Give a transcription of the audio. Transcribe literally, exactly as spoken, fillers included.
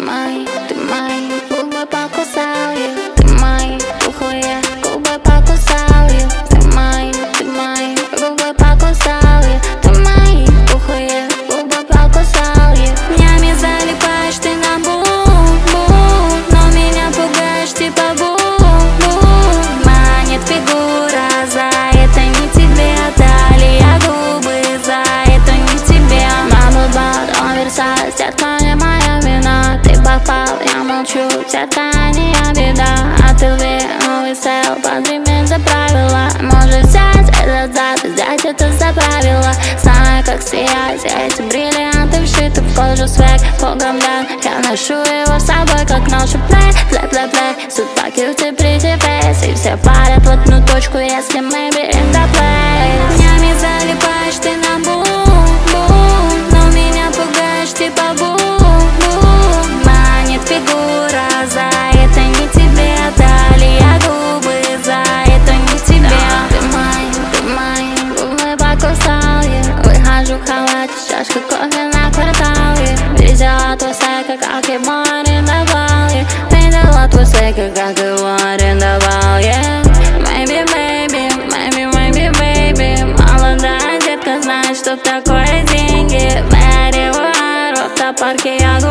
мои, ты мои губы покусал я. Ты мои пухлые губы покусал я. Ты мои, ты мои губы покусал я. Ты мои пухлые губы покусал я. Днями залипаешь ты на бум-бум, но меня пугаешь типа бум-бум. Манит фигура, за это не тебе дали я губы, за это не тебе. Bubble Butt, оверсайз, детка, не моя вина. Ты попал, я молчу, детка, не я беда. А ты новый сел, подремень за правила. Может взять этот зад, взять это за правила. Знаю, как сиять, эти бриллианты вшиты в кожу свек. Богом дан, я ношу его с собой, как ношу плей, плей, плей, плей. Судьба кьюти, pretty face, и все парят в одну точку, если мы берем до place. Днями залипаешь ты на бум-бум, но меня пугаешь типа бум-бум. Манит фигура, за это не тебе дали я губы, за это не тебе. Ты мои, ты мои губы покусал я. Выхожу в халате, чашка кофе на квартале. Видела твой сайка, как его арендовал я. Видела твой сайка, как его арендовал я. Maybe, baby, maybe, maybe, baby. Молодая детка знает, что такое деньги. Мэри в аэропорт, парке я